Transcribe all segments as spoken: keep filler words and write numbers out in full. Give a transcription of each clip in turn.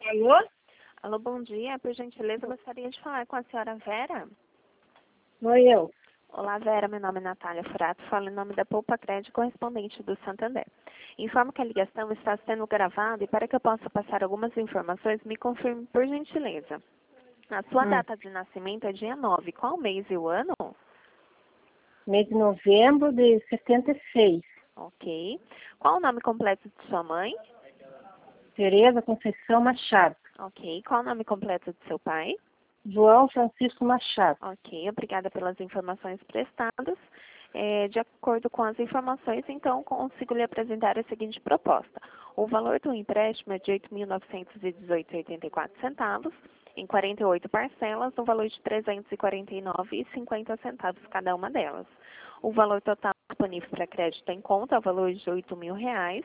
Alô? Alô, bom dia. Por gentileza, gostaria de falar com a senhora Vera. Oi, eu. Olá, Vera. Meu nome é Natália Furato. Falo em nome da Poupa Crédito correspondente do Santander. Informo que a ligação está sendo gravada e para que eu possa passar algumas informações, me confirme por gentileza. A sua Hum. data de nascimento é dia nove. Qual mês e o ano? Mês de novembro de setenta e seis. Ok. Qual o nome completo de sua mãe? Tereza Conceição Machado. Ok. Qual o nome completo de seu pai? João Francisco Machado. Ok, obrigada pelas informações prestadas. É, de acordo com as informações, então, consigo lhe apresentar a seguinte proposta. O valor do empréstimo é de oito mil novecentos e dezoito reais e oitenta e quatro centavos, em quarenta e oito parcelas, no valor de trezentos e quarenta e nove reais e cinquenta centavos cada uma delas. O valor total disponível para crédito em conta é o valor de oito mil reais.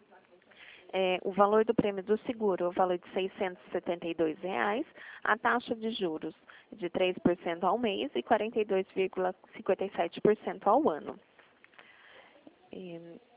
É, o valor do prêmio do seguro é o valor de seiscentos e setenta e dois reais, a taxa de juros de três por cento ao mês e quarenta e dois vírgula cinquenta e sete por cento ao ano. E,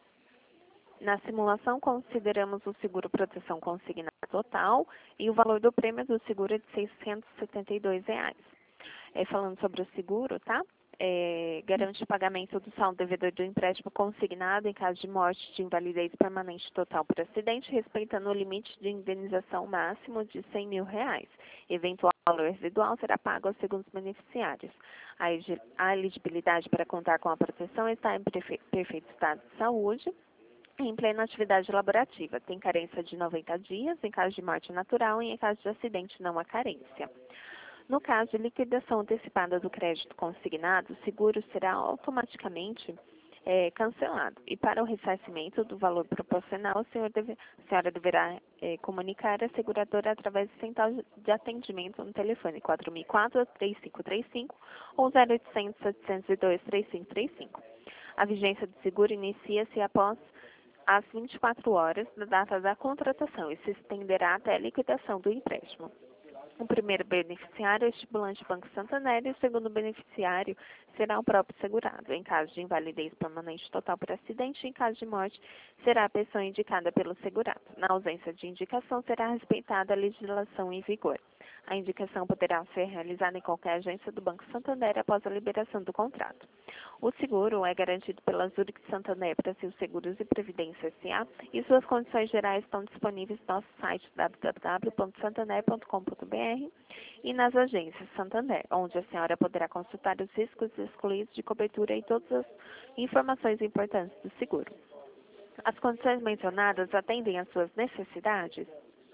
na simulação, consideramos o seguro proteção consignada total e o valor do prêmio do seguro é de seiscentos e setenta e dois reais. É, falando sobre o seguro, tá? É, garante o pagamento do saldo devedor do empréstimo consignado em caso de morte, de invalidez permanente total por acidente, respeitando o limite de indenização máximo de cem mil reais. Eventual valor residual será pago aos segundos beneficiários. A egi- a elegibilidade para contar com a proteção está em perfe- perfeito estado de saúde, em plena atividade laborativa. Tem carência de noventa dias em caso de morte natural e em caso de acidente não há carência. No caso de liquidação antecipada do crédito consignado, o seguro será automaticamente é, cancelado. E para o ressarcimento do valor proporcional, a senhora, deve, a senhora deverá é, comunicar a seguradora através do central de atendimento no telefone quatro mil e quatro, três cinco três cinco ou zero oitocentos, setecentos e dois, três cinco três cinco. A vigência do seguro inicia-se após as vinte e quatro horas da data da contratação e se estenderá até a liquidação do empréstimo. O primeiro beneficiário é o estipulante Banco Santander e o segundo beneficiário será o próprio segurado. Em caso de invalidez permanente total por acidente, em caso de morte, será a pessoa indicada pelo segurado. Na ausência de indicação, será respeitada a legislação em vigor. A indicação poderá ser realizada em qualquer agência do Banco Santander após a liberação do contrato. O seguro é garantido pela Zurich Santander Brasil Seguros e Previdência S A e suas condições gerais estão disponíveis no nosso site w w w ponto santander ponto com ponto b r e nas agências Santander, onde a senhora poderá consultar os riscos excluídos de cobertura e todas as informações importantes do seguro. As condições mencionadas atendem às suas necessidades?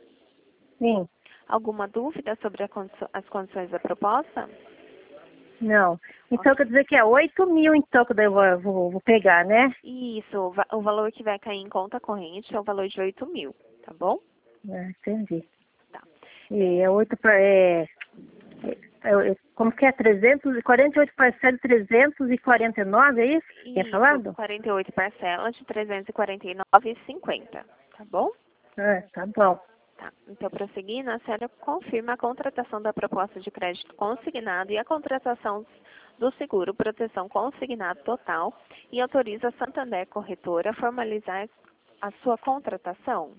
Sim. Alguma dúvida sobre a condi- as condições da proposta? Não. Então quer dizer que é oito mil então que daí eu vou, vou, vou pegar, né? Isso, o va- o valor que vai cair em conta corrente é o valor de oito mil, tá bom? É, entendi. Tá. E é oito para... É, é, é, como que é? trezentos e quarenta e oito parcelas, trezentos e quarenta e nove, é isso? Tinha Isso, falado? quarenta e oito parcelas de trezentos e quarenta e nove reais e cinquenta centavos, tá bom? É, tá bom. Tá. Então, prosseguindo, a senhora confirma a contratação da proposta de crédito consignado e a contratação do seguro proteção consignado total e autoriza a Santander Corretora a formalizar a sua contratação?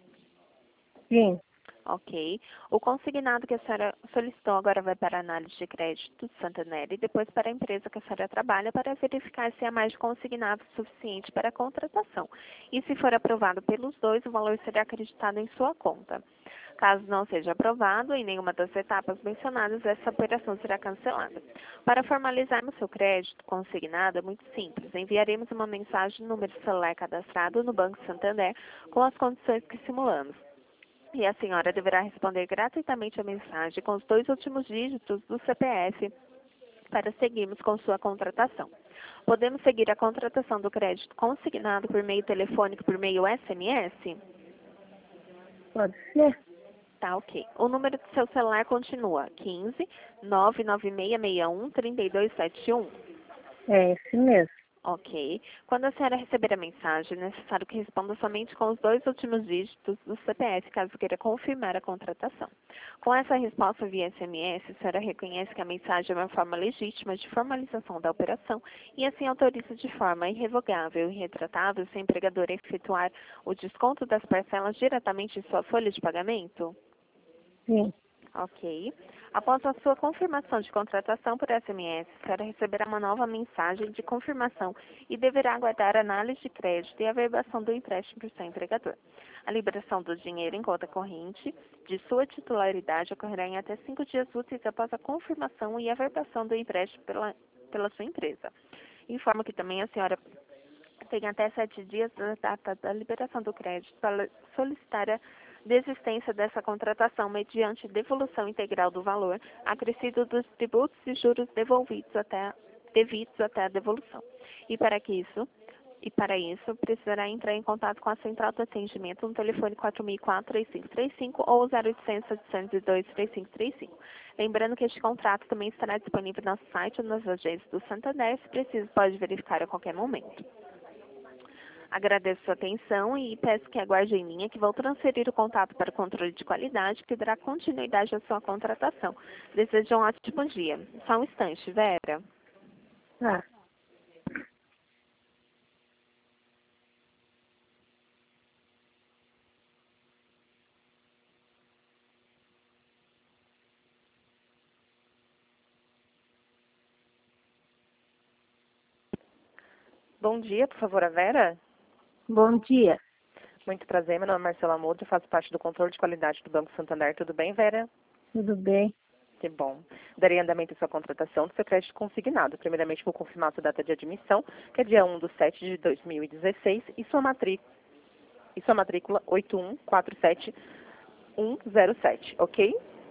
Sim. Ok. O consignado que a senhora solicitou agora vai para a análise de crédito do Santander e depois para a empresa que a senhora trabalha para verificar se há mais de consignado suficiente para a contratação. E se for aprovado pelos dois, o valor será acreditado em sua conta. Caso não seja aprovado em nenhuma das etapas mencionadas, essa operação será cancelada. Para formalizarmos seu crédito consignado, é muito simples. Enviaremos uma mensagem no número celular cadastrado no Banco Santander com as condições que simulamos. E a senhora deverá responder gratuitamente a mensagem com os dois últimos dígitos do C P F para seguirmos com sua contratação. Podemos seguir a contratação do crédito consignado por meio telefônico, por meio S M S? Pode ser. Tá, ok. O número do seu celular continua quinze, nove nove seis seis um, três dois sete um. É esse mesmo. Ok. Quando a senhora receber a mensagem, é necessário que responda somente com os dois últimos dígitos do C P F, caso queira confirmar a contratação. Com essa resposta via S M S, a senhora reconhece que a mensagem é uma forma legítima de formalização da operação e assim autoriza de forma irrevogável e irretratável seu empregador a efetuar o desconto das parcelas diretamente em sua folha de pagamento? Sim. Ok. Após a sua confirmação de contratação por S M S, a senhora receberá uma nova mensagem de confirmação e deverá aguardar a análise de crédito e a averbação do empréstimo por seu empregador. A liberação do dinheiro em conta corrente de sua titularidade ocorrerá em até cinco dias úteis após a confirmação e averbação do empréstimo pela, pela sua empresa. Informo que também a senhora tem até sete dias da data da liberação do crédito para solicitar a desistência dessa contratação mediante devolução integral do valor acrescido dos tributos e juros devolvidos até, devidos até a devolução. E para que isso, e para isso, precisará entrar em contato com a Central de Atendimento no telefone quatro mil e quatro, três cinco três cinco ou zero oitocentos, setecentos e dois, três cinco três cinco. Lembrando que este contrato também estará disponível no nosso site ou nas agências do Santander, se preciso pode verificar a qualquer momento. Agradeço sua atenção e peço que aguarde em linha que vou transferir o contato para o controle de qualidade que dará continuidade à sua contratação. Desejo um ótimo dia. Só um instante, Vera. Tá. Bom dia, por favor, a Vera. Bom dia. Muito prazer, meu nome é Marcela Moura, eu faço parte do controle de qualidade do Banco Santander. Tudo bem, Vera? Tudo bem? Que bom. Darei andamento à sua contratação do seu crédito consignado. Primeiramente, vou confirmar sua data de admissão, que é dia um de setembro de dois mil e dezesseis, e sua matrícula, e sua matrícula oito um quatro sete um zero sete, ok?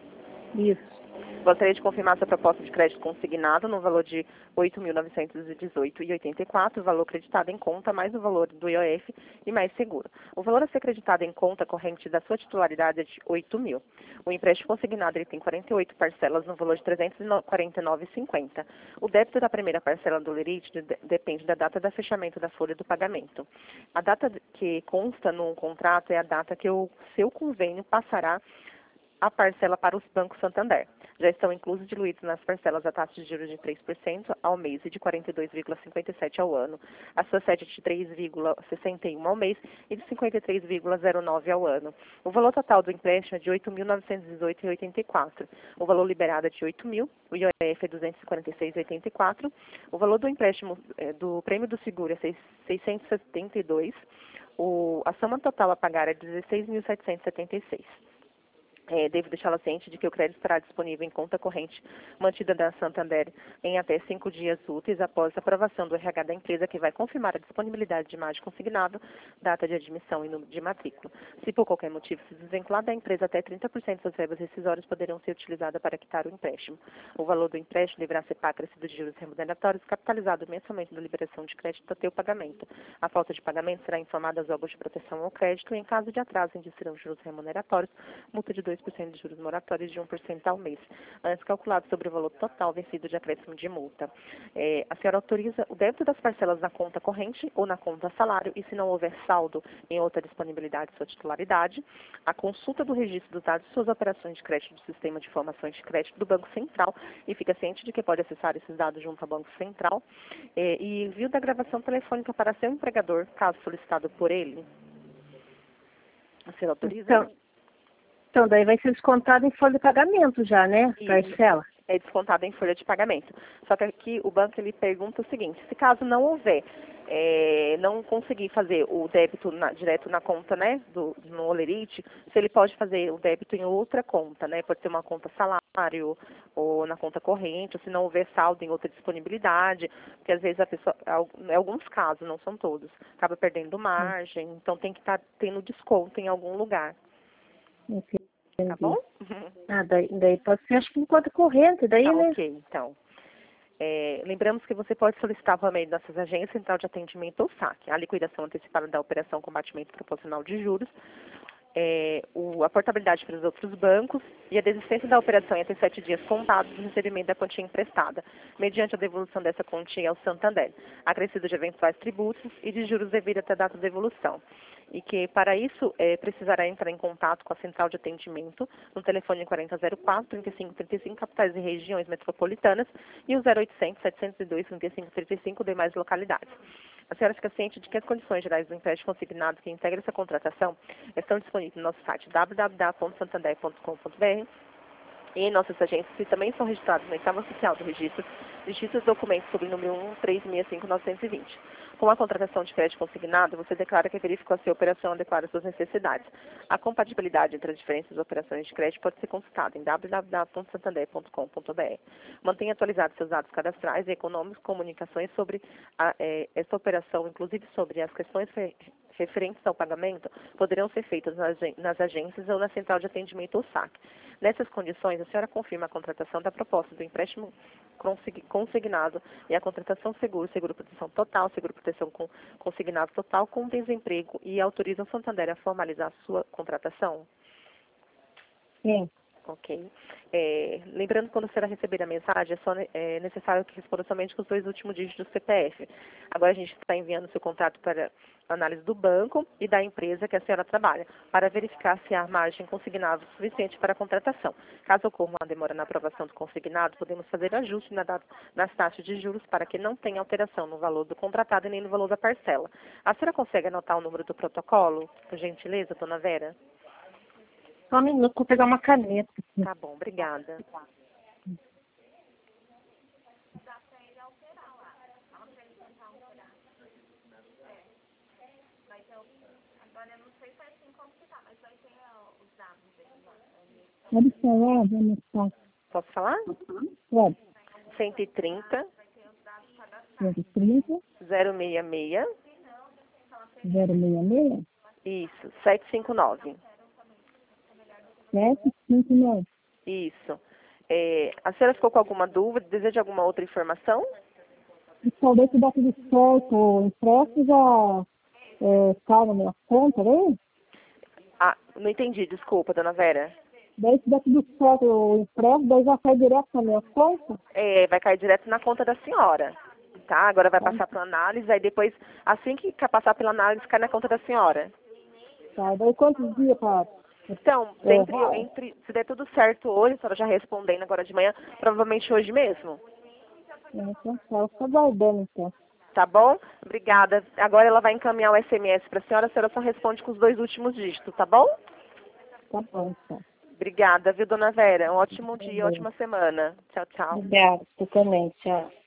Isso. Gostaria de confirmar sua proposta de crédito consignado no valor de oito mil novecentos e dezoito reais e oitenta e quatro centavos, o valor creditado em conta, mais o valor do I O F e mais seguro. O valor a ser creditado em conta corrente da sua titularidade é de oito mil. O empréstimo consignado ele tem quarenta e oito parcelas no valor de trezentos e quarenta e nove reais e cinquenta centavos. O débito da primeira parcela do lerite de, depende da data de fechamento da folha do pagamento. A data que consta no contrato é a data que o seu convênio passará a parcela para os bancos Santander. Já estão inclusos diluídos nas parcelas a taxa de juros de três por cento ao mês e de quarenta e dois vírgula cinquenta e sete por cento ao ano, a sua sede de três vírgula sessenta e um por cento ao mês e de cinquenta e três vírgula zero nove por cento ao ano. O valor total do empréstimo é de oito mil novecentos e dezoito reais e oitenta e quatro centavos. O valor liberado é de oito mil, o I O F é duzentos e quarenta e seis reais e oitenta e quatro centavos. O valor do empréstimo é, do prêmio do seguro é seiscentos e setenta e dois reais. O, a soma total a pagar é dezesseis mil setecentos e setenta e seis reais. É, devo deixá-la ciente de que o crédito estará disponível em conta corrente mantida da Santander em até cinco dias úteis após a aprovação do R H da empresa, que vai confirmar a disponibilidade de imagem consignado, data de admissão e número de matrícula. Se por qualquer motivo se desvincular da empresa, até trinta por cento das verbas rescisórias poderão ser utilizadas para quitar o empréstimo. O valor do empréstimo deverá ser pago acrescido de juros remuneratórios, capitalizado mensalmente na liberação de crédito até o pagamento. A falta de pagamento será informada aos órgãos de proteção ao crédito e, em caso de atraso, indirão juros remuneratórios, multa de dois por cento de juros moratórios de um por cento ao mês, antes calculado sobre o valor total vencido de acréscimo de multa. É, a senhora autoriza o débito das parcelas na conta corrente ou na conta salário, e se não houver saldo em outra disponibilidade de sua titularidade, a consulta do registro dos dados de suas operações de crédito do Sistema de Informações de Crédito do Banco Central, e fica ciente de que pode acessar esses dados junto ao Banco Central, é, e envio da gravação telefônica para seu empregador, caso solicitado por ele. A senhora autoriza? Então, Então, daí vai ser descontado em folha de pagamento já, né? Isso. Parcela. É descontado em folha de pagamento. Só que aqui o banco ele pergunta o seguinte: se caso não houver, é, não conseguir fazer o débito na, direto na conta, né, do, no Olerite, se ele pode fazer o débito em outra conta, né? Pode ser uma conta salário ou na conta corrente, ou se não houver saldo em outra disponibilidade, porque às vezes a pessoa, em alguns casos, não são todos, acaba perdendo margem, então tem que estar tá tendo desconto em algum lugar. Entendi. Tá bom? Ah, daí, daí pode ser, acho que em conta corrente, daí, Tá, né? ok, então. É, lembramos que você pode solicitar por meio de nossas agências, Central de Atendimento ou saque, a liquidação antecipada da operação com batimento proporcional de juros, é, o, a portabilidade para os outros bancos e a desistência da operação em até sete dias contados do recebimento da quantia emprestada, mediante a devolução dessa quantia ao Santander, acrescido de eventuais tributos e de juros devidos até a data da devolução. e que, para isso, é, precisará entrar em contato com a central de atendimento no telefone quarenta zero quatro, trinta e cinco trinta e cinco, capitais e regiões metropolitanas, e o zero oitocentos, setecentos e dois, trinta e cinco trinta e cinco, demais localidades. A senhora fica ciente de que as condições gerais do empréstimo consignado que integra essa contratação estão disponíveis no nosso site w w w ponto santander ponto com ponto b r e em nossas agências, que também são registrados na etapa oficial do registro, registros e documentos sob o número um três seis cinco nove dois zero. Com a contratação de crédito consignado, você declara que verificou se a operação adequada às suas necessidades. A compatibilidade entre as diferentes operações de crédito pode ser consultada em w w w ponto santander ponto com ponto b r. Mantenha atualizados seus dados cadastrais e econômicos, comunicações sobre a, eh, esta operação, inclusive sobre as questões referentes ao pagamento, poderão ser feitas nas, nas agências ou na central de atendimento ou S A C. Nessas condições, a senhora confirma a contratação da proposta do empréstimo consignado e a contratação seguro, seguro proteção total, seguro proteção com consignado total com desemprego e autoriza o Santander a formalizar a sua contratação? Sim. Ok. É, lembrando que quando a senhora receber a mensagem, é, só, é necessário que responda somente com os dois últimos dígitos do C P F. Agora a gente está enviando o seu contrato para análise do banco e da empresa que a senhora trabalha, para verificar se há margem consignada suficiente para a contratação. Caso ocorra uma demora na aprovação do consignado, podemos fazer ajuste na data, nas taxas de juros para que não tenha alteração no valor do contratado e nem no valor da parcela. A senhora consegue anotar o número do protocolo, por gentileza, dona Vera? Só um minuto para eu pegar uma caneta. Tá bom, obrigada. Pode falar, vamos lá. Posso falar? Pode. cento e trinta, cento e trinta, zero seis seis, zero seis seis, isso, sete cinco nove. sete cinco nove. Isso. É, a senhora ficou com alguma dúvida? Deseja alguma outra informação? E talvez se dá tudo certo, o empréstimo já é, cai na minha conta, né? Ah, não entendi, desculpa, dona Vera. Daí se dá tudo certo, o empréstimo daí já cai direto na minha conta? É, vai cair direto na conta da senhora, tá? Agora vai passar para análise, aí depois, assim que passar pela análise, cai na conta da senhora. Tá, daí quantos dias para... Então, entre, entre, se der tudo certo hoje, a senhora já respondendo agora de manhã, provavelmente hoje mesmo. Então, tá, eu estou aguardando, então. Tá bom? Obrigada. Agora ela vai encaminhar o S M S para a senhora, a senhora só responde com os dois últimos dígitos, tá bom? Tá bom, então. Obrigada, viu, dona Vera? Um ótimo dia, ótima semana. Tchau, tchau. Obrigada, você também, tchau.